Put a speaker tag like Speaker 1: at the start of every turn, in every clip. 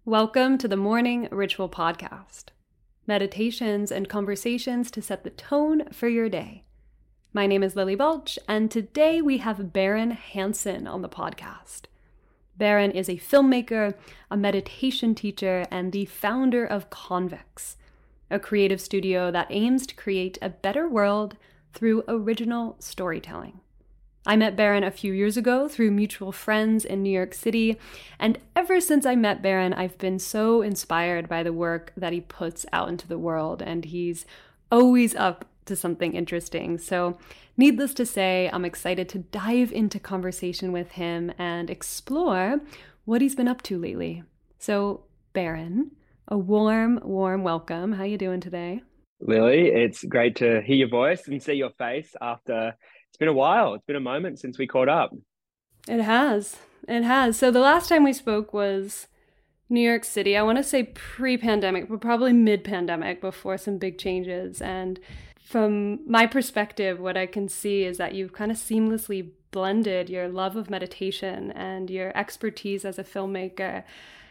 Speaker 1: Welcome to the Morning Ritual Podcast. Meditations and conversations to set the tone for your day. My name is Lily Balch, and today we have Baron Hansen on the podcast. Baron is a filmmaker, a meditation teacher, and the founder of Convex, a creative studio that aims to create a better world through original storytelling. I met Baron a few years ago through mutual friends in New York City, and ever since I met Baron, I've been so inspired by the work that he puts out into the world, and he's always up to something interesting. So, needless to say, I'm excited to dive into conversation with him and explore what he's been up to lately. So, Baron, a warm welcome. How you doing today?
Speaker 2: Lily, it's great to hear your voice and see your face after it's been a while. It's been a moment since we caught up.
Speaker 1: It has. It has. So the last time we spoke was New York City. I want to say pre-pandemic, but probably mid-pandemic before some big changes. And from my perspective, what I can see is that you've kind of seamlessly blended your love of meditation and your expertise as a filmmaker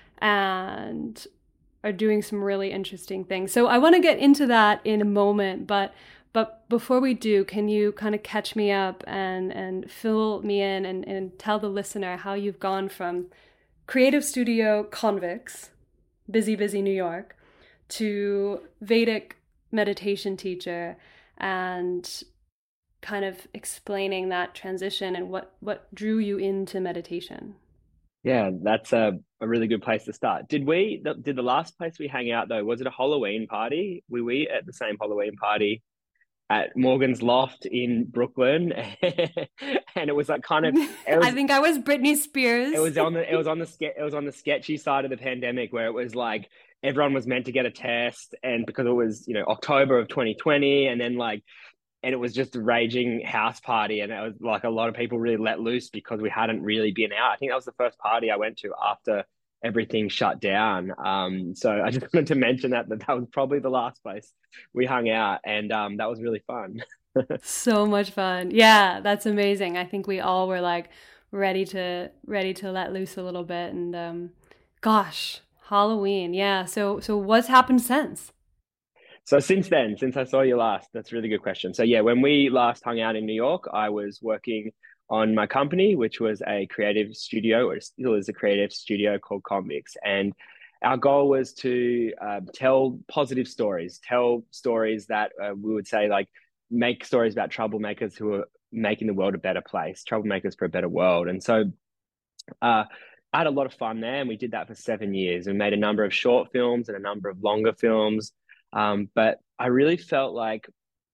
Speaker 1: and are doing some really interesting things. So I want to get into that in a moment, but before we do, can you kind of catch me up and fill me in and tell the listener how you've gone from creative studio Convex, busy New York, to Vedic meditation teacher, and kind of explaining that transition and what drew you into meditation?
Speaker 2: Yeah, that's a really good place to start. Did the last place we hang out though, was it a Halloween party? Were we at the same Halloween party at Morgan's Loft in Brooklyn? And it was like kind of it
Speaker 1: I
Speaker 2: was
Speaker 1: think I was Britney
Speaker 2: it
Speaker 1: Spears.
Speaker 2: was on the it was on the it was on the sketchy side of the pandemic where it was like everyone was meant to get a test, and because it was October of 2020, and then and it was just a raging house party, and it was like a lot of people really let loose because we hadn't really been out. I think that was the first party I went to after everything shut down. So I just wanted to mention that was probably the last place we hung out, and that was really fun.
Speaker 1: So much fun. Yeah, that's amazing. I think we all were like ready to let loose a little bit and gosh, Halloween. Yeah. So what's happened since?
Speaker 2: So since then, since I saw you last, that's a really good question. So yeah, when we last hung out in New York, I was working on my company, which was a creative studio, or still is a creative studio called Convix. And our goal was to tell positive stories, tell stories that we would say make stories about troublemakers who are making the world a better place, troublemakers for a better world. And so uh, I had a lot of fun there, and we did that for 7 years. We made a number of short films and a number of longer films. But I really felt like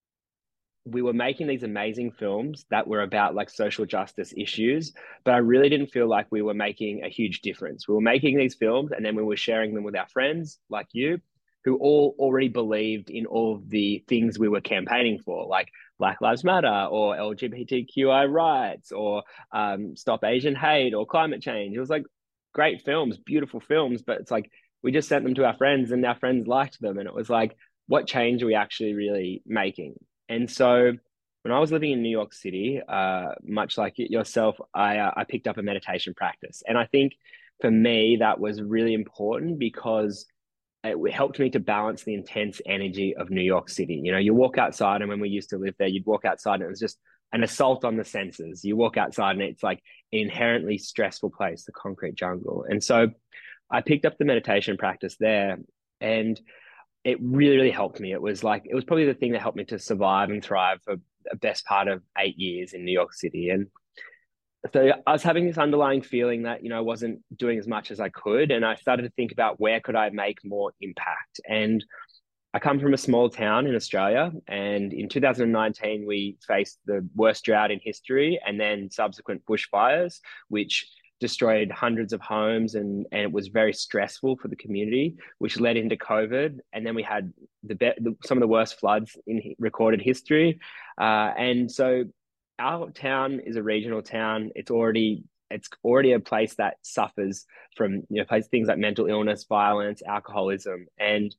Speaker 2: we were making these amazing films that were about like social justice issues, but I really didn't feel like we were making a huge difference. We were making these films and then we were sharing them with our friends like you, who all already believed in all of the things we were campaigning for, like Black Lives Matter or LGBTQI rights or Stop Asian Hate or climate change. It was like great films, beautiful films, but it's like we just sent them to our friends and our friends liked them. And it was like, what change are we actually really making? And so when I was living in New York City, much like yourself, I picked up a meditation practice. And I think for me, that was really important because it helped me to balance the intense energy of New York City. You walk outside, and when we used to live there, you'd walk outside and it was just an assault on the senses. You walk outside and it's like an inherently stressful place, the concrete jungle. And so I picked up the meditation practice there, and it really helped me. It was probably the thing that helped me to survive and thrive for the best part of 8 years in New York City. And so I was having this underlying feeling that, I wasn't doing as much as I could. And I started to think about where could I make more impact. And I come from a small town in Australia. And in 2019, we faced the worst drought in history and then subsequent bushfires, which destroyed hundreds of homes, and it was very stressful for the community, which led into COVID. And then we had some of the worst floods in recorded history. And so our town is a regional town. It's already a place that suffers from things like mental illness, violence, alcoholism, and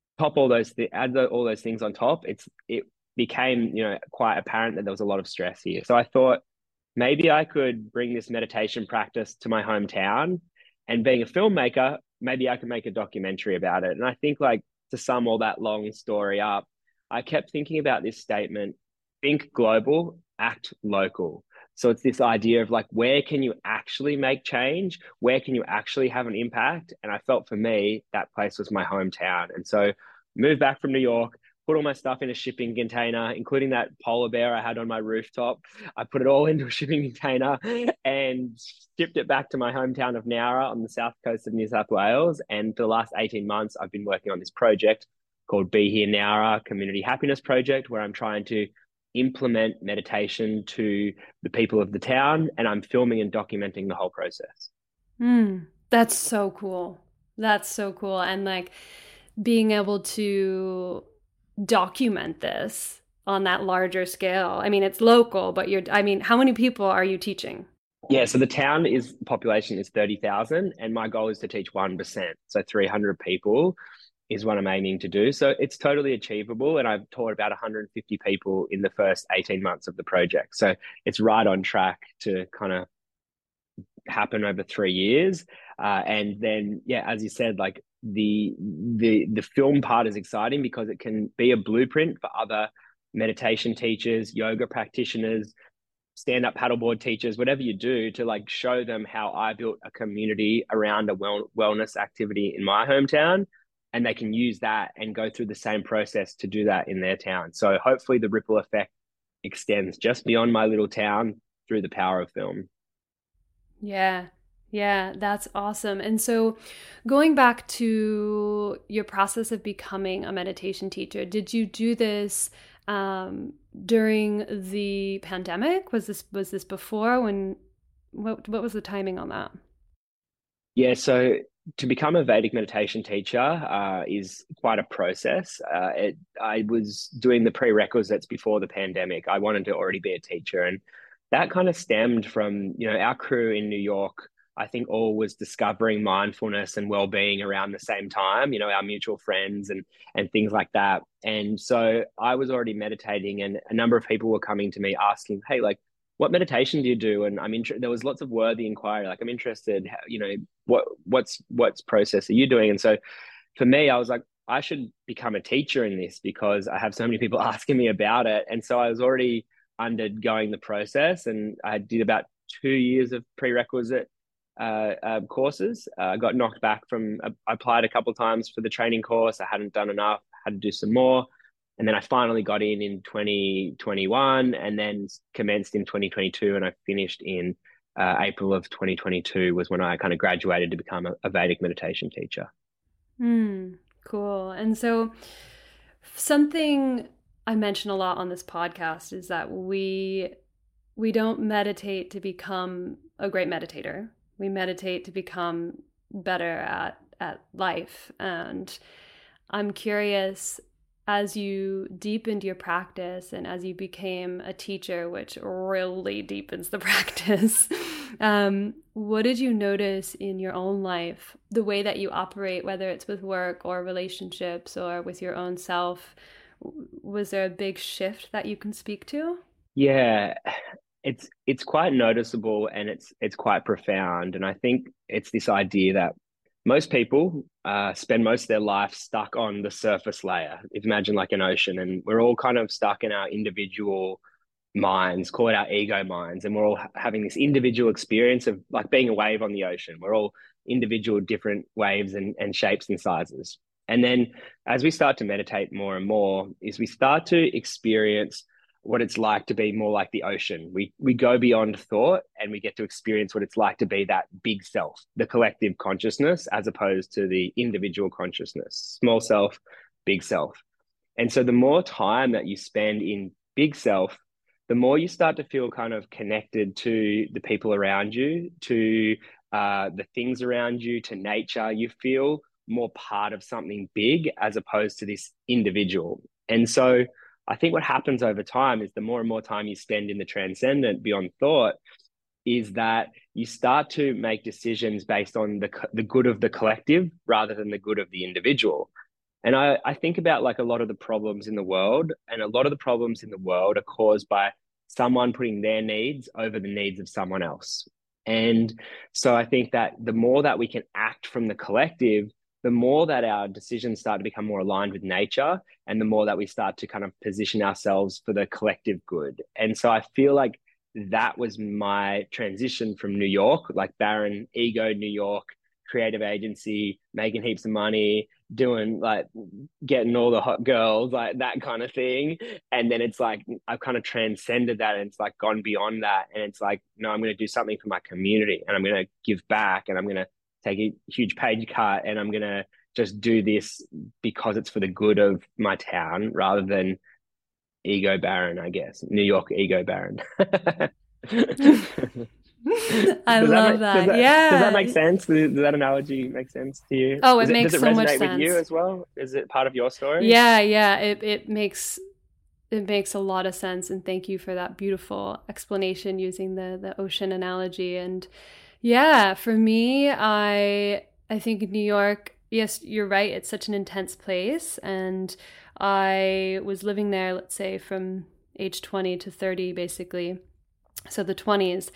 Speaker 2: add all those things on top. It became quite apparent that there was a lot of stress here. So I thought maybe I could bring this meditation practice to my hometown. And being a filmmaker, maybe I can make a documentary about it. And I think, like, to sum all that long story up, I kept thinking about this statement: think global, act local. So it's this idea of like, where can you actually make change? Where can you actually have an impact? And I felt for me, that place was my hometown. And so moved back from New York, put all my stuff in a shipping container, including that polar bear I had on my rooftop. I put it all into a shipping container and shipped it back to my hometown of Nowra on the south coast of New South Wales. And for the last 18 months, I've been working on this project called Be Here Nowra Community Happiness Project, where I'm trying to implement meditation to the people of the town, and I'm filming and documenting the whole process.
Speaker 1: That's so cool. That's so cool. And like being able to document this on that larger scale. I mean, it's local, but how many people are you teaching?
Speaker 2: Yeah, so the town population is 30,000, and my goal is to teach 1%. So 300 people is what I'm aiming to do. So it's totally achievable. And I've taught about 150 people in the first 18 months of the project. So it's right on track to kind of happen over 3 years. And then, yeah, as you said, like the film part is exciting because it can be a blueprint for other meditation teachers, yoga practitioners, stand-up paddleboard teachers, whatever you do, to like show them how I built a community around a wellness activity in my hometown, and they can use that and go through the same process to do that in their town. So hopefully the ripple effect extends just beyond my little town through the power of film.
Speaker 1: Yeah. Yeah, that's awesome. And so going back to your process of becoming a meditation teacher, did you do this during the pandemic? Was this before? What was the timing on that?
Speaker 2: Yeah, so to become a Vedic meditation teacher is quite a process. I was doing the prerequisites before the pandemic. I wanted to already be a teacher, and that kind of stemmed from, our crew in New York. I think all was discovering mindfulness and well-being around the same time, our mutual friends and things like that. And so I was already meditating, and a number of people were coming to me asking, hey, like, what meditation do you do? And there was lots of worthy inquiry. Like, I'm interested, what's process are you doing? And so for me, I was like, I should become a teacher in this because I have so many people asking me about it. And so I was already undergoing the process, and I did about 2 years of prerequisite courses. I got knocked back I applied a couple of times for the training course. I hadn't done enough, had to do some more. And then I finally got in 2021, and then commenced in 2022. And I finished in April of 2022 was when I kind of graduated to become a Vedic meditation teacher.
Speaker 1: Cool. And so something I mention a lot on this podcast is that we don't meditate to become a great meditator. We meditate to become better at life. And I'm curious, as you deepened your practice and as you became a teacher, which really deepens the practice, what did you notice in your own life, the way that you operate, whether it's with work or relationships or with your own self? Was there a big shift that you can speak to?
Speaker 2: Yeah, it's quite noticeable, and it's quite profound. And I think it's this idea that most people spend most of their life stuck on the surface layer. Imagine like an ocean, and we're all kind of stuck in our individual minds, call it our ego minds, and we're all having this individual experience of like being a wave on the ocean. We're all individual different waves and shapes and sizes. And then as we start to meditate more and more, is we start to experience what it's like to be more like the ocean. We go beyond thought, and we get to experience what it's like to be that big self, the collective consciousness, as opposed to the individual consciousness, small self, big self. And so the more time that you spend in big self, the more you start to feel kind of connected to the people around you, to the things around you, to nature. You feel more part of something big as opposed to this individual. And so I think what happens over time is the more and more time you spend in the transcendent beyond thought, is that you start to make decisions based on the good of the collective rather than the good of the individual. And I think about like a lot of the problems in the world, and a lot of the problems in the world are caused by someone putting their needs over the needs of someone else. And so I think that the more that we can act from the collective, the more that our decisions start to become more aligned with nature, and the more that we start to kind of position ourselves for the collective good. And so I feel like that was my transition from New York, like barren ego New York, creative agency, making heaps of money, doing like getting all the hot girls, like that kind of thing. And then it's like I've kind of transcended that, and it's like gone beyond that. And it's like, no, I'm going to do something for my community, and I'm going to give back, and I'm going to take a huge page cut, and I'm going to just do this because it's for the good of my town rather than ego baron, I guess. New York ego baron.
Speaker 1: I love that.
Speaker 2: Does that make
Speaker 1: Yeah.
Speaker 2: sense? Does that analogy make sense to you?
Speaker 1: Oh, it
Speaker 2: Does
Speaker 1: makes
Speaker 2: it
Speaker 1: so much
Speaker 2: resonate with you
Speaker 1: sense.
Speaker 2: as well? Is it part of your story?
Speaker 1: Yeah, yeah. It makes a lot of sense, and thank you for that beautiful explanation using the ocean analogy. And yeah, for me, I think New York, yes, you're right, it's such an intense place, and I was living there, let's say from age 20 to 30 basically. So the 20s.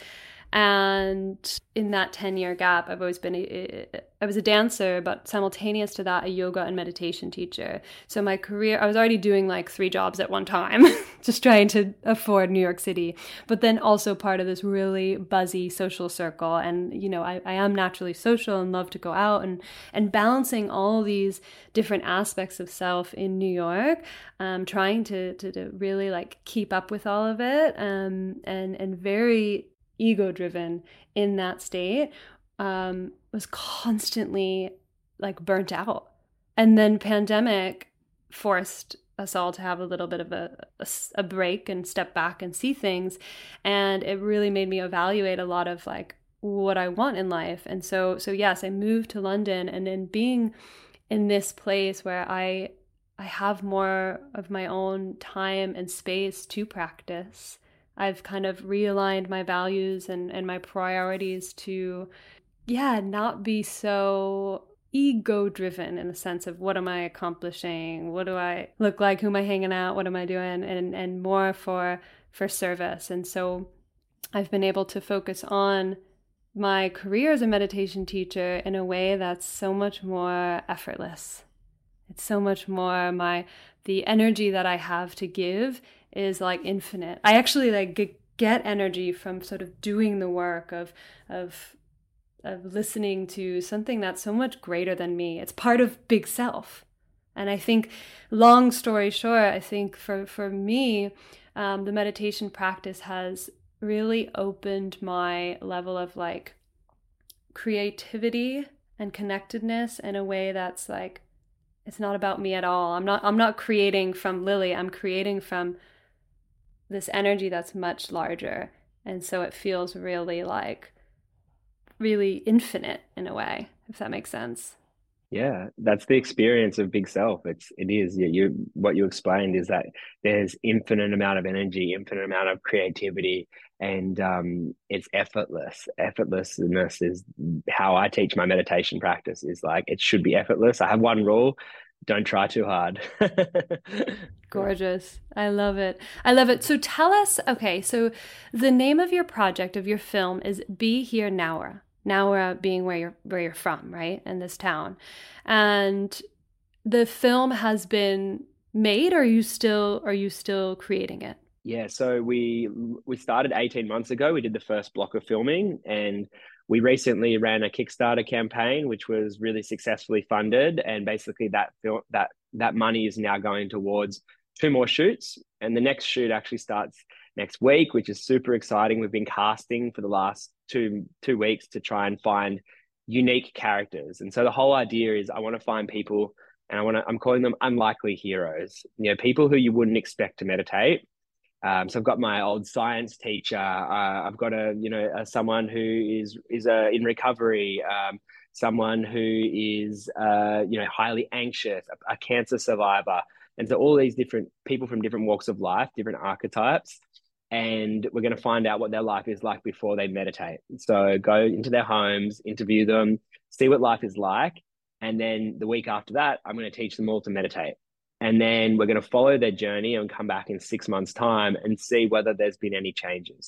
Speaker 1: And in that 10-year gap, I've always been I was a dancer, but simultaneous to that, a yoga and meditation teacher. So my career, I was already doing like 3 jobs at one time, just trying to afford New York City, but then also part of this really buzzy social circle. And, you know, I am naturally social and love to go out, and balancing all these different aspects of self in New York, trying to really like keep up with all of it, and very ego driven in that state, was constantly like burnt out. And then pandemic forced us all to have a little bit of a break and step back and see things. And it really made me evaluate a lot of like what I want in life. And so yes, I moved to London, and then being in this place where I have more of my own time and space to practice. I've kind of realigned my values and my priorities to, yeah, not be so ego driven in the sense of what am I accomplishing? What do I look like? Who am I hanging out? What am I doing? And more for service. And so I've been able to focus on my career as a meditation teacher in a way that's so much more effortless. It's so much more the energy that I have to give is like infinite. I actually like get energy from sort of doing the work of of listening to something that's so much greater than me. It's part of big self. And I think, long story short, I think for me, the meditation practice has really opened my level of like creativity and connectedness in a way that's like, it's not about me at all. I'm not creating from Lily. I'm creating from this energy that's much larger. And so it feels really like really infinite in a way, if that makes sense.
Speaker 2: Yeah, that's the experience of big self. It is. Yeah, what you explained is that there's infinite amount of energy, infinite amount of creativity, and it's effortless. Effortlessness is how I teach my meditation practice. Is like it should be effortless. I have one rule: don't try too hard.
Speaker 1: Gorgeous. I love it. I love it. So tell us, okay, so the name of your project, of your film, is Be Here Nowra. Nowra being where you're from, right? In this town. And the film has been made, or are you still creating it?
Speaker 2: Yeah, so we started 18 months ago. We did the first block of filming, and we recently ran a Kickstarter campaign, which was really successfully funded. And basically, that money is now going towards 2 more shoots, and the next shoot actually starts next week, which is super exciting. We've been casting for the last two weeks to try and find unique characters, and so the whole idea is I want to find people, and I'm calling them unlikely heroes. You know, people who you wouldn't expect to meditate. So I've got my old science teacher. I've got someone who is in recovery. Someone who is highly anxious, a cancer survivor, and so all these different people from different walks of life, different archetypes, and we're going to find out what their life is like before they meditate. So go into their homes, interview them, see what life is like, and then the week after that, I'm going to teach them all to meditate. And then we're going to follow their journey and come back in 6 months' time and see whether there's been any changes.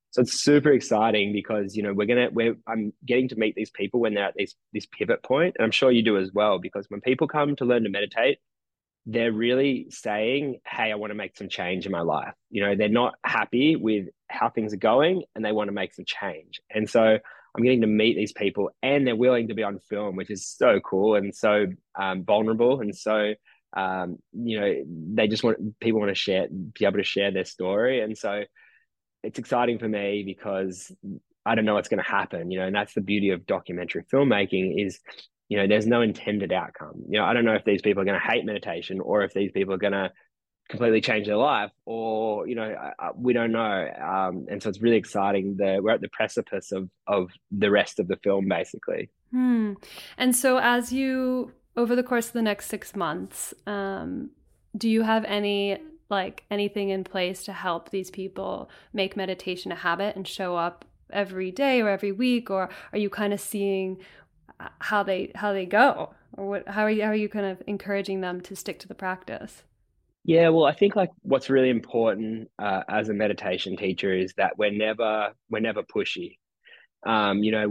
Speaker 2: So it's super exciting because, you know, I'm getting to meet these people when they're at this pivot point, and I'm sure you do as well, because when people come to learn to meditate, they're really saying, hey, I want to make some change in my life. You know, they're not happy with how things are going and they want to make some change. And so I'm getting to meet these people and they're willing to be on film, which is so cool and so vulnerable. And so, you know, people want to be able to share their story. And so it's exciting for me because I don't know what's going to happen, you know, and that's the beauty of documentary filmmaking is, you know, there's no intended outcome. You know, I don't know if these people are going to hate meditation or if these people are going to completely change their life or, you know, we don't know. And so it's really exciting that we're at the precipice of the rest of the film, basically.
Speaker 1: And so over the course of the next 6 months, do you have anything in place to help these people make meditation a habit and show up every day or every week, or are you kind of seeing how they go, or how are you kind of encouraging them to stick to the practice?
Speaker 2: Yeah, well, I think like what's really important as a meditation teacher is that we're never pushy. You know,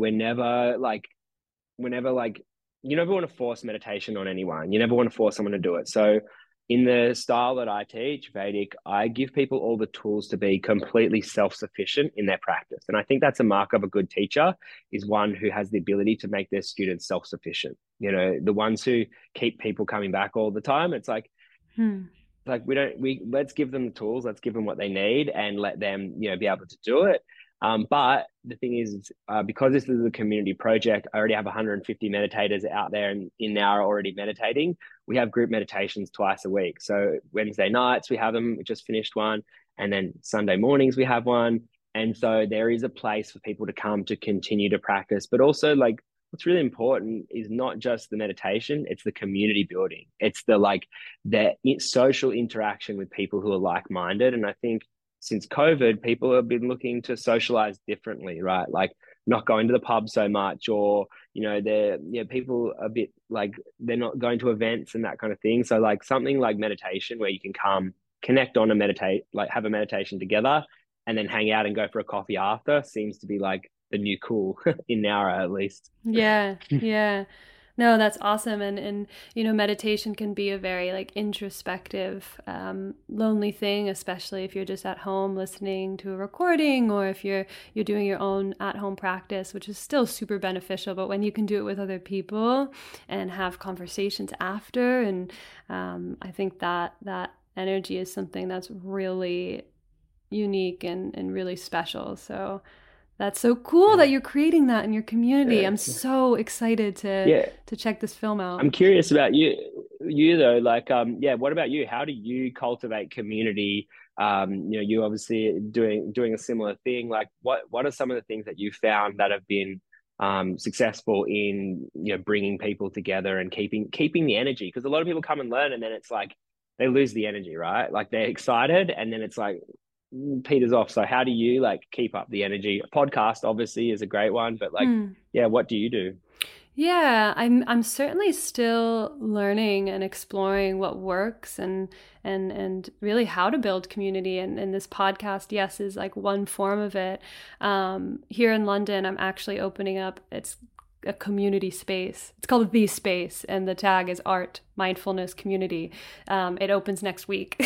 Speaker 2: whenever like you never want to force meditation on anyone. You never want to force someone to do it. So in the style that I teach, Vedic, I give people all the tools to be completely self-sufficient in their practice. And I think that's a mark of a good teacher is one who has the ability to make their students self-sufficient. You know, the ones who keep people coming back all the time, it's like we let's give them the tools, let's give them what they need and let them, you know, be able to do it. But the thing is, because this is a community project, I already have 150 meditators out there in Nowra already meditating. We have group meditations twice a week. So Wednesday nights we have them, we just finished one, and then Sunday mornings we have one. And so there is a place for people to come to continue to practice, but also like what's really important is not just the meditation, it's the community building. It's the social interaction with people who are like-minded. And I think since COVID, people have been looking to socialize differently, right? Like not going to the pub so much, or, you know, people a bit like they're not going to events and that kind of thing. So like something like meditation where you can come connect on and meditate, like have a meditation together and then hang out and go for a coffee after seems to be like the new cool in Nowra, at least.
Speaker 1: Yeah, yeah. No, that's awesome. And you know, meditation can be a very like introspective, lonely thing, especially if you're just at home listening to a recording, or if you're doing your own at-home practice, which is still super beneficial. But when you can do it with other people and have conversations after, and I think that energy is something that's really unique and really special. So that's so cool that you're creating that in your community. I'm so excited to check this film out.
Speaker 2: I'm curious about you though, like, yeah, what about you? How do you cultivate community? You know, you obviously doing a similar thing. Like what are some of the things that you found that have been successful in, you know, bringing people together and keeping the energy? Because a lot of people come and learn and then it's like they lose the energy, right? Like they're excited and then it's like peters off. So how do you like keep up the energy? A podcast obviously is a great one, but like, yeah, what do you do?
Speaker 1: Yeah, I'm certainly still learning and exploring what works and really how to build community. And this podcast, yes, is like one form of it. Here in London, I'm actually opening up. It's a community space. It's called The Space, and the tag is art, mindfulness, community. It opens next week.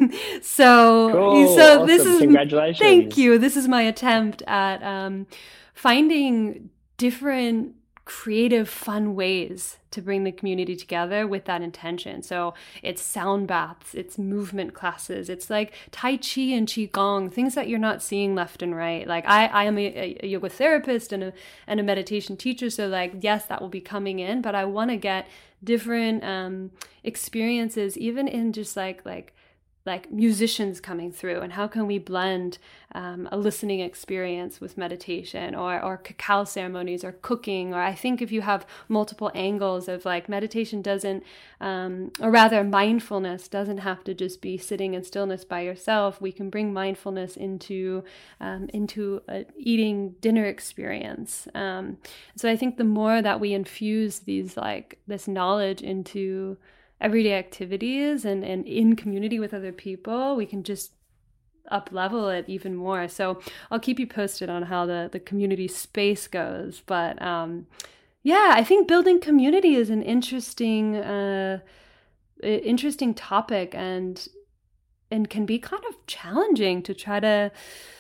Speaker 1: So,
Speaker 2: cool.
Speaker 1: so
Speaker 2: Awesome.
Speaker 1: This is,
Speaker 2: congratulations.
Speaker 1: Thank you. This is my attempt at finding different creative, fun ways to bring the community together with that intention. So it's sound baths, it's movement classes, it's like Tai Chi and Qigong, things that you're not seeing left and right. Like I am a yoga therapist and a meditation teacher. So like, yes, that will be coming in, but I want to get different experiences, even in just like musicians coming through, and how can we blend a listening experience with meditation, or cacao ceremonies, or cooking. Or I think if you have multiple angles of like meditation doesn't, or rather mindfulness doesn't have to just be sitting in stillness by yourself. We can bring mindfulness into a eating dinner experience. So I think the more that we infuse this knowledge into everyday activities and in community with other people, we can just up level it even more. So I'll keep you posted on how the community space goes. But yeah, I think building community is an interesting topic, and can be kind of challenging to try to,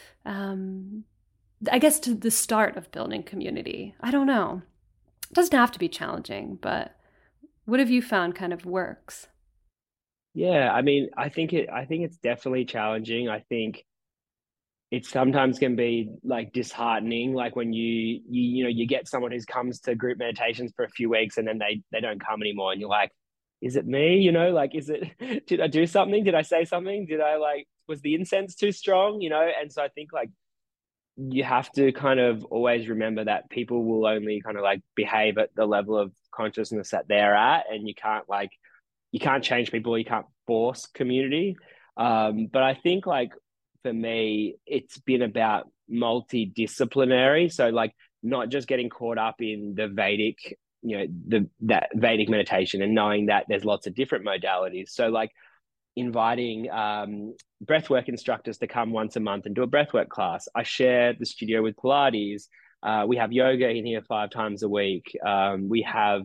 Speaker 1: I guess, to the start of building community. I don't know. It doesn't have to be challenging, but what have you found kind of works?
Speaker 2: Yeah, I mean, I think it's definitely challenging. I think it sometimes can be like disheartening, like when you get someone who comes to group meditations for a few weeks and then they don't come anymore, and you're like, is it me? Like, is it, did I do something? Did I say something? Did I like, was the incense too strong? And so I think like you have to kind of always remember that people will only kind of like behave at the level of consciousness that they're at, and you can't change people, you can't force community. But I think like for me, it's been about multidisciplinary. So like not just getting caught up in the Vedic, that Vedic meditation, and knowing that there's lots of different modalities. So like inviting breathwork instructors to come once a month and do a breathwork class. I share the studio with Pilates. We have yoga in here 5 times a week. We have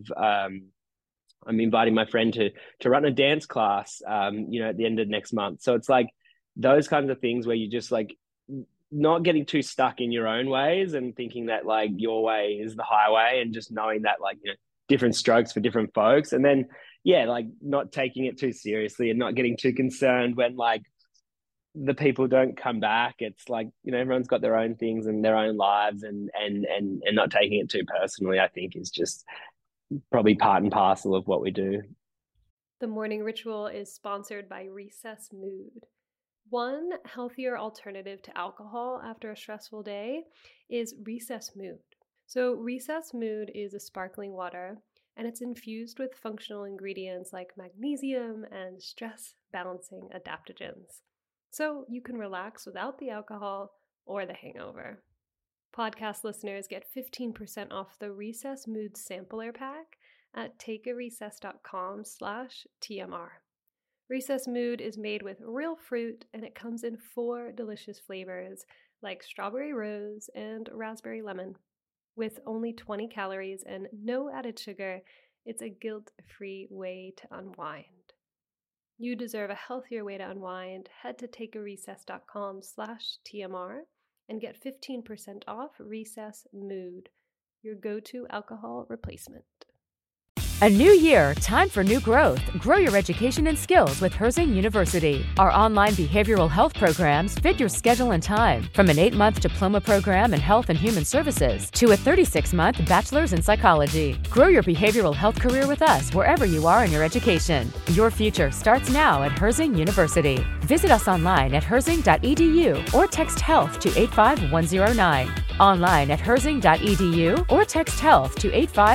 Speaker 2: I'm inviting my friend to run a dance class, at the end of next month. So it's like those kinds of things where you just like not getting too stuck in your own ways and thinking that like your way is the highway, and just knowing that like different strokes for different folks. And then yeah, like not taking it too seriously and not getting too concerned when like the people don't come back. It's like everyone's got their own things and their own lives, and not taking it too personally, I think, is just probably part and parcel of what we do.
Speaker 1: The morning ritual is sponsored by Recess Mood. One healthier alternative to alcohol after a stressful day is Recess Mood. So, Recess Mood is a sparkling water, and it's infused with functional ingredients like magnesium and stress balancing adaptogens. So, you can relax without the alcohol or the hangover. Podcast listeners get 15% off the Recess Mood Sampler Pack at takearecess.com/TMR. Recess Mood is made with real fruit, and it comes in 4 delicious flavors like strawberry rose and raspberry lemon. With only 20 calories and no added sugar, it's a guilt-free way to unwind. You deserve a healthier way to unwind. Head to takearecess.com/TMR and get 15% off Recess Mood, your go-to alcohol replacement.
Speaker 3: A new year, time for new growth. Grow your education and skills with Herzing University. Our online behavioral health programs fit your schedule and time. From an 8-month diploma program in health and human services to a 36-month bachelor's in psychology. Grow your behavioral health career with us wherever you are in your education. Your future starts now at Herzing University. Visit us online at herzing.edu or text health to 85109. Online at herzing.edu or text health to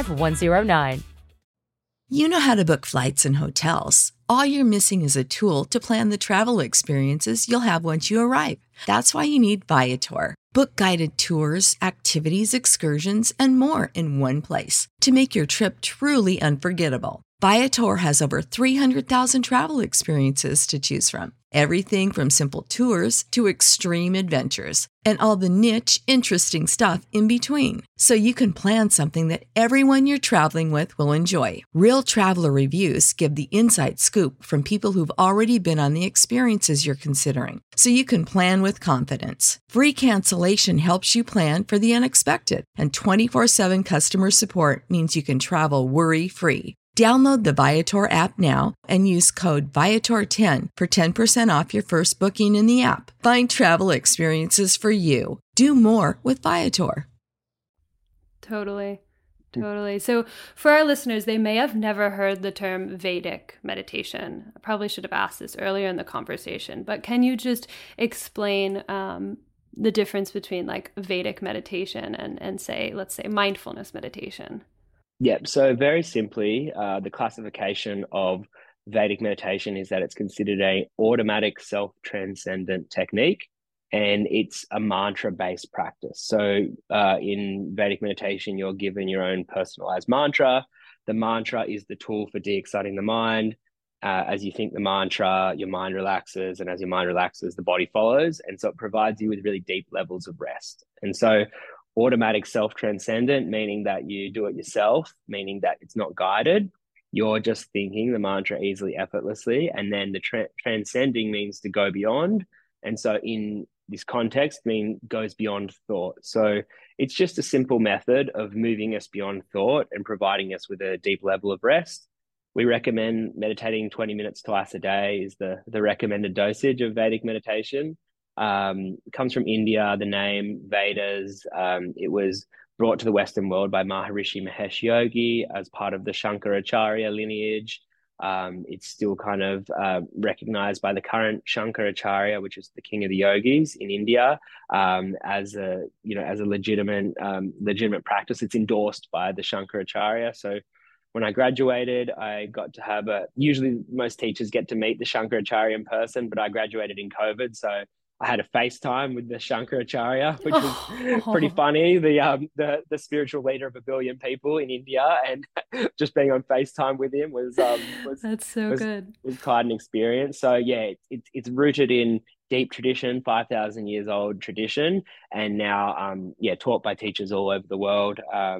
Speaker 3: 85109.
Speaker 4: You know how to book flights and hotels. All you're missing is a tool to plan the travel experiences you'll have once you arrive. That's why you need Viator. Book guided tours, activities, excursions, and more in one place to make your trip truly unforgettable. Viator has over 300,000 travel experiences to choose from. Everything from simple tours to extreme adventures and all the niche, interesting stuff in between. So you can plan something that everyone you're traveling with will enjoy. Real traveler reviews give the inside scoop from people who've already been on the experiences you're considering. So you can plan with confidence. Free cancellation helps you plan for the unexpected. And 24/7 customer support means you can travel worry-free. Download the Viator app now and use code Viator10 for 10% off your first booking in the app. Find travel experiences for you. Do more with Viator.
Speaker 1: Totally. So for our listeners, they may have never heard the term Vedic meditation. I probably should have asked this earlier in the conversation, but can you just explain the difference between like Vedic meditation and say, let's say mindfulness meditation?
Speaker 2: Yeah, so very simply, the classification of Vedic meditation is that it's considered a automatic self-transcendent technique, and it's a mantra-based practice. So in Vedic meditation, you're given your own personalized mantra. The mantra is the tool for de-exciting the mind. as you think the mantra, your mind relaxes, and as your mind relaxes, the body follows. And so it provides you with really deep levels of rest. And so automatic self-transcendent, meaning that you do it yourself, meaning that it's not guided. You're just thinking the mantra easily, effortlessly. And then the transcending means to go beyond. And so in this context, goes beyond thought. So it's just a simple method of moving us beyond thought and providing us with a deep level of rest. We recommend meditating 20 minutes twice a day is the recommended dosage of Vedic meditation. It comes from India, the name Vedas. It was brought to the Western world by Maharishi Mahesh Yogi as part of the Shankaracharya lineage. It's still kind of recognized by the current Shankaracharya, which is the king of the yogis in India, as a legitimate practice. It's endorsed by the Shankaracharya. So when I graduated, I got to have usually most teachers get to meet the Shankaracharya in person, but I graduated in COVID. So I had a FaceTime with the Shankaracharya, which was pretty funny. The spiritual leader of 1 billion people in India, and just being on FaceTime with him was
Speaker 1: that's so good.
Speaker 2: Was quite an experience. So yeah, it's rooted in deep tradition, 5,000 years old tradition, and now taught by teachers all over the world.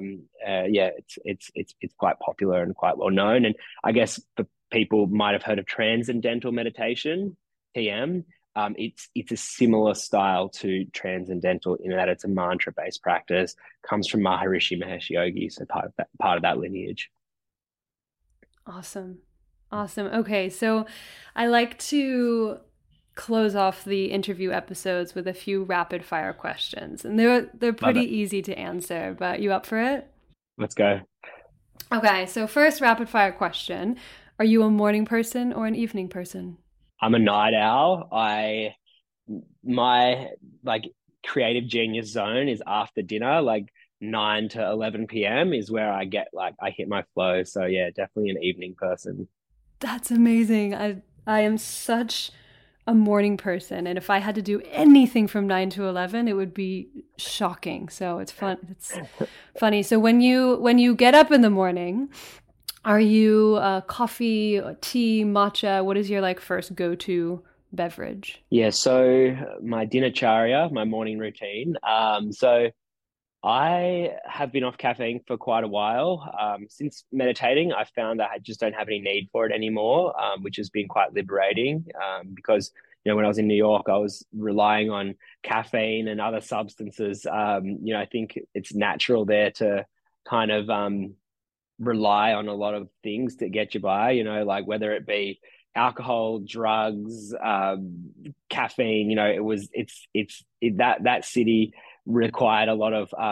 Speaker 2: It's quite popular and quite well known. And I guess the people might have heard of transcendental meditation, TM. It's a similar style to transcendental in that it's a mantra-based practice, comes from Maharishi Mahesh Yogi, so part of that lineage.
Speaker 1: Awesome. Okay, so I like to close off the interview episodes with a few rapid fire questions, and they're pretty easy to answer, but you up for it? Let's
Speaker 2: go.
Speaker 1: Okay, so first rapid fire question. Are you a morning person or an evening person?
Speaker 2: I'm a night owl. My creative genius zone is after dinner, 9 to 11 p.m. is where I hit my flow. So yeah, definitely an evening person.
Speaker 1: That's amazing. I am such a morning person, and if I had to do anything from 9 to 11, it would be shocking. So it's fun. It's funny. So when you get up in the morning, are you coffee, tea, matcha? What is your first go-to beverage?
Speaker 2: Yeah, so my dinacharya, my morning routine. So I have been off caffeine for quite a while. Since meditating, I found that I just don't have any need for it anymore, which has been quite liberating. Because when I was in New York, I was relying on caffeine and other substances. I think it's natural there to kind of rely on a lot of things to get you by, whether it be alcohol, drugs, caffeine. That city required a lot of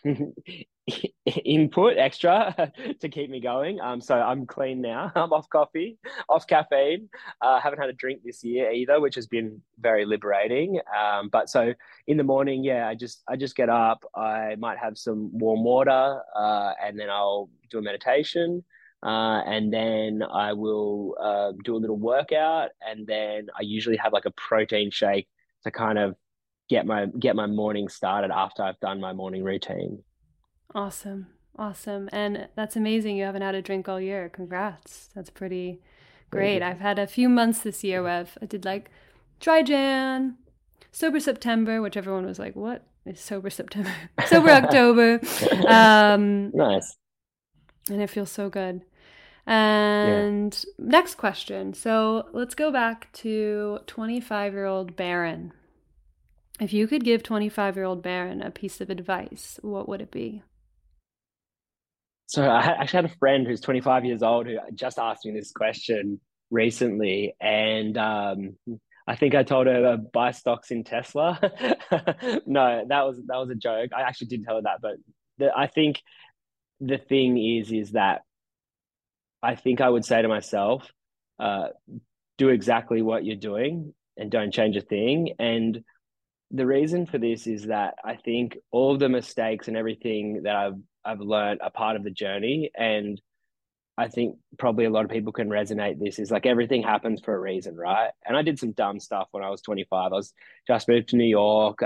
Speaker 2: input extra to keep me going. So I'm clean now. I'm off coffee, off caffeine. Haven't had a drink this year either, which has been very liberating. But so in the morning, I just get up. I might have some warm water, and then I'll do a meditation. And then I will do a little workout, and then I usually have a protein shake to kind of get my morning started after I've done my morning routine.
Speaker 1: Awesome. And that's amazing. You haven't had a drink all year. Congrats. That's pretty great. I've had a few months this year where I did dry Jan, sober September, which everyone was like, what is sober September? Sober October.
Speaker 2: Nice.
Speaker 1: And it feels so good. And next question. So let's go back to 25-year-old Baron. If you could give 25-year-old Baron a piece of advice, what would it be?
Speaker 2: So I actually had a friend who's 25 years old who just asked me this question recently, and I think I told her to buy stocks in Tesla. No, that was a joke. I actually did tell her that, but I think the thing is that I think I would say to myself, do exactly what you're doing and don't change a thing. And the reason for this is that I think all the mistakes and everything that I've learned are part of the journey. And I think probably a lot of people can resonate this is everything happens for a reason, right? And I did some dumb stuff when I was 25. I was just moved to New York.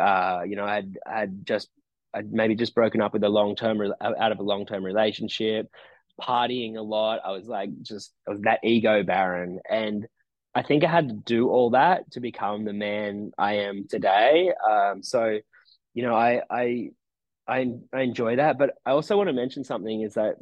Speaker 2: I'd maybe just broken up with out of a long-term relationship, partying a lot. I was like, I was that ego Baron. And I think I had to do all that to become the man I am today. So, you know, I enjoy that. But I also want to mention something is that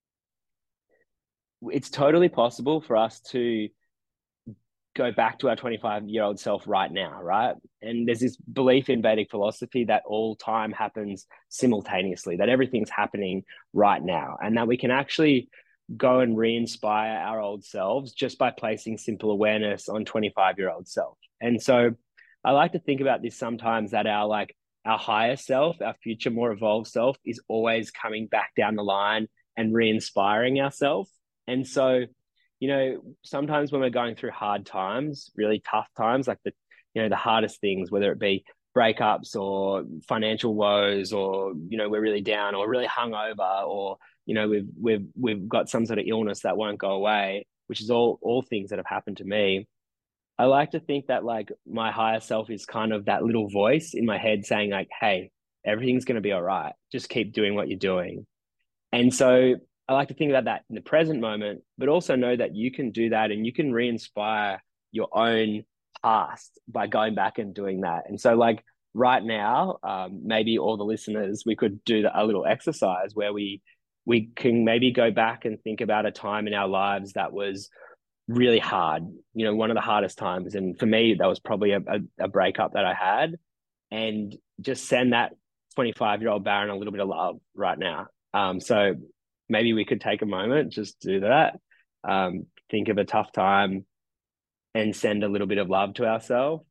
Speaker 2: it's totally possible for us to go back to our 25-year-old self right now, right? And there's this belief in Vedic philosophy that all time happens simultaneously, that everything's happening right now, and that we can actually go and re-inspire our old selves just by placing simple awareness on 25-year-old self. And so I like to think about this sometimes, that our higher self, our future more evolved self, is always coming back down the line and re-inspiring ourselves. And so, you know, sometimes when we're going through hard times, really tough times, like the hardest things, whether it be breakups or financial woes, or, you know, we're really down or really hungover, or, you know, we've got some sort of illness that won't go away, which is all things that have happened to me. I like to think that like my higher self is kind of that little voice in my head saying like, hey, everything's going to be all right. Just keep doing what you're doing. And so I like to think about that in the present moment, but also know that you can do that and you can re-inspire your own past by going back and doing that. And so like right now, maybe all the listeners, we could do a little exercise where we can maybe go back and think about a time in our lives that was really hard, you know, one of the hardest times. And for me, that was probably a breakup that I had, and just send that 25-year-old Baron a little bit of love right now. So maybe we could take a moment, just do that. Think of a tough time and send a little bit of love to ourselves.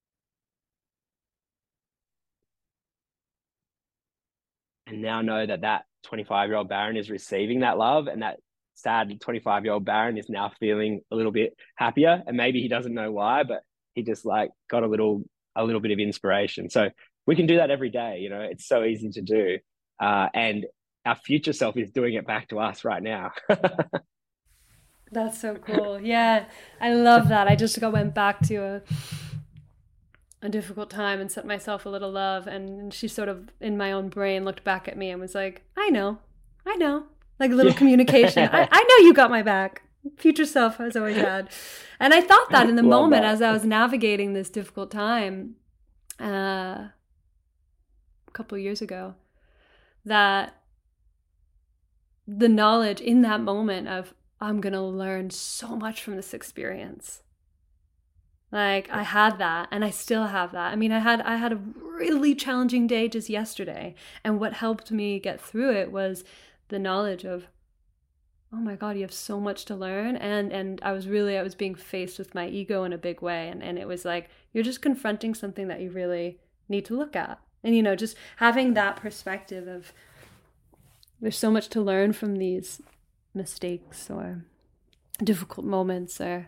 Speaker 2: And now know that 25-year-old Baron is receiving that love, and that sad 25-year-old Baron is now feeling a little bit happier. And maybe he doesn't know why, but he just like got a little bit of inspiration. So we can do that every day. You know, it's so easy to do. And our future self is doing it back to us right now.
Speaker 1: That's so cool. Yeah, I love that. I just went back to a difficult time and sent myself a little love, and she sort of in my own brain looked back at me and was like, I know, like a little communication. I know you got my back. Future self has always had. And I thought that in the moment as I was navigating this difficult time a couple of years ago, that the knowledge in that moment of I'm going to learn so much from this experience. Like I had that, and I still have that. I mean, I had a really challenging day just yesterday, and what helped me get through it was the knowledge of, oh my God, you have so much to learn. And I was being faced with my ego in a big way, and it was like, you're just confronting something that you really need to look at. And, you know, just having that perspective of there's so much to learn from these mistakes or difficult moments or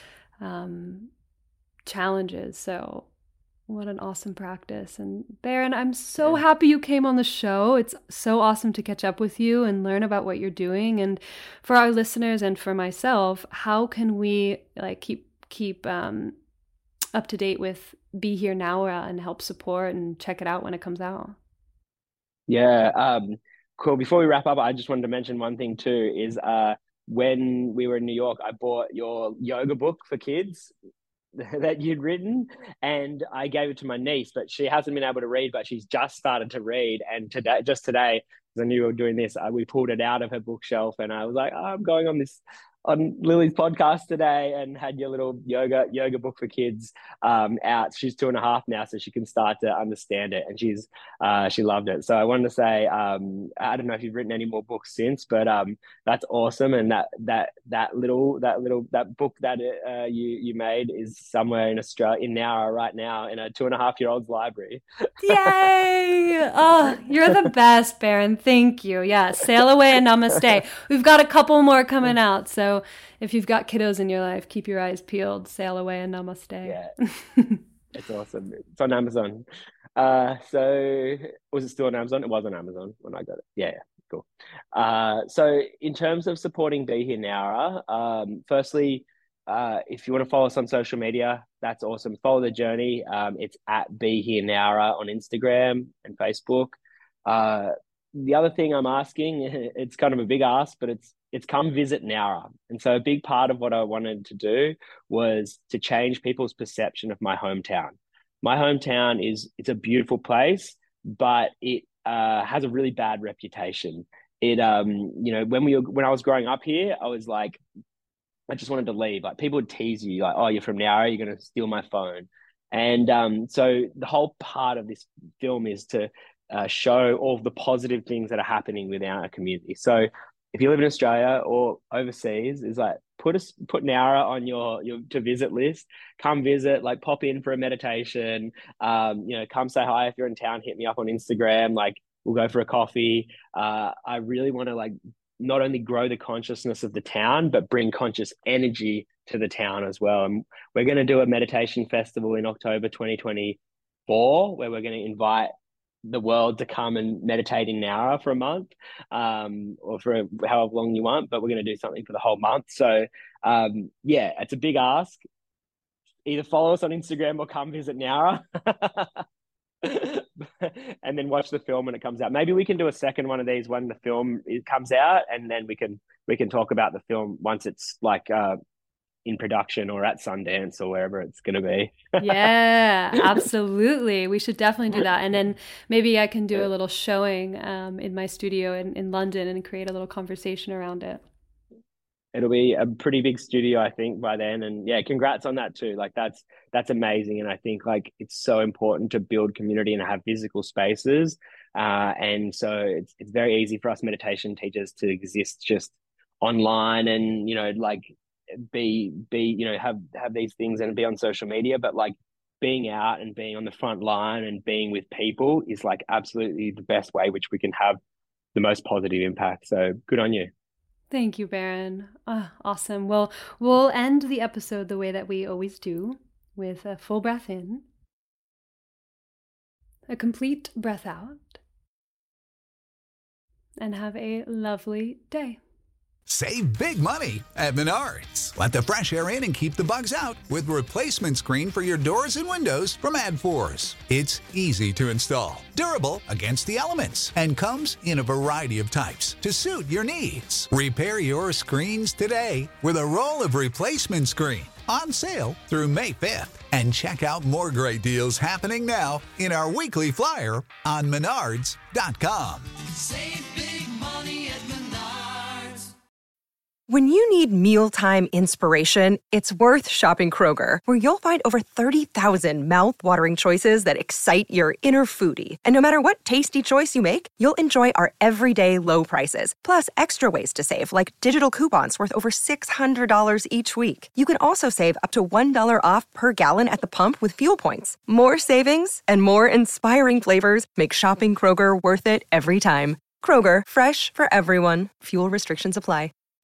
Speaker 1: challenges. So what an awesome practice. And Baron, I'm so happy you came on the show. It's so awesome to catch up with you and learn about what you're doing. And for our listeners and for myself, how can we like keep up to date with Be Here Now and help support and check it out when it comes out?
Speaker 2: Yeah, cool. Before we wrap up, I just wanted to mention one thing too, is when we were in New York, I bought your yoga book for kids that you'd written, and I gave it to my niece, but she hasn't been able to read, but she's just started to read. And today, because I knew we were doing this, we pulled it out of her bookshelf, and I was like, I'm going on Lily's podcast today, and had your little yoga book for kids out. She's 2.5 now, so she can start to understand it, and she loved it. So I wanted to say, I don't know if you've written any more books since, but that's awesome. And that book that you made is somewhere in Australia, in Nowra right now, in a 2.5-year-old's library.
Speaker 1: Yay! Oh, you're the best, Baron. Thank you. Yeah, sail away and namaste. We've got a couple more coming out, so if you've got kiddos in your life, keep your eyes peeled. Sail away and namaste.
Speaker 2: Yeah, it's awesome. It's on Amazon. So was it still on Amazon? It was on Amazon when I got it. Yeah, cool. So in terms of supporting Be Here Nowra, firstly, if you want to follow us on social media, that's awesome. Follow the journey. It's at Be Here Nowra on Instagram and Facebook. The other thing I'm asking, it's kind of a big ask, but it's come visit Nowra. And so a big part of what I wanted to do was to change people's perception of my hometown. My hometown it's a beautiful place, but it has a really bad reputation. It when I was growing up here, I was like, I just wanted to leave. Like people would tease you, like, "Oh, you're from Nowra, you're going to steal my phone." And so the whole part of this film is to show all of the positive things that are happening within our community. So if you live in Australia or overseas, is like put Nowra on your to visit list. Come visit, like pop in for a meditation. Come say hi if you're in town. Hit me up on Instagram. Like we'll go for a coffee. I really want to like not only grow the consciousness of the town, but bring conscious energy to the town as well. And we're going to do a meditation festival in October 2024, where we're going to invite the world to come and meditate in Nowra for a month, or for however long you want, but we're going to do something for the whole month. So it's a big ask. Either follow us on Instagram or come visit Nowra. And then watch the film when it comes out. Maybe we can do a second one of these when the film comes out, and then we can talk about the film once it's like in production or at Sundance or wherever it's going to be.
Speaker 1: Yeah, absolutely. We should definitely do that. And then maybe I can do a little showing in my studio in London and create a little conversation around it.
Speaker 2: It'll be a pretty big studio, I think, by then. And yeah, congrats on that too. Like that's amazing. And I think like it's so important to build community and have physical spaces. And so it's very easy for us meditation teachers to exist just online and, like be have these things and be on social media. But like being out and being on the front line and being with people is like absolutely the best way which we can have the most positive impact. So good on you.
Speaker 1: Thank you, Baron. Awesome. Well, we'll end the episode the way that we always do, with a full breath in, a complete breath out, and have a lovely day.
Speaker 5: Save big money at Menards. Let the fresh air in and keep the bugs out with replacement screen for your doors and windows from AdForce. It's easy to install, durable against the elements, and comes in a variety of types to suit your needs. Repair your screens today with a roll of replacement screen on sale through May 5th. And check out more great deals happening now in our weekly flyer on Menards.com.
Speaker 6: Save big money at Menards.
Speaker 7: When you need mealtime inspiration, it's worth shopping Kroger, where you'll find over 30,000 mouth-watering choices that excite your inner foodie. And no matter what tasty choice you make, you'll enjoy our everyday low prices, plus extra ways to save, like digital coupons worth over $600 each week. You can also save up to $1 off per gallon at the pump with fuel points. More savings and more inspiring flavors make shopping Kroger worth it every time. Kroger, fresh for everyone. Fuel restrictions apply.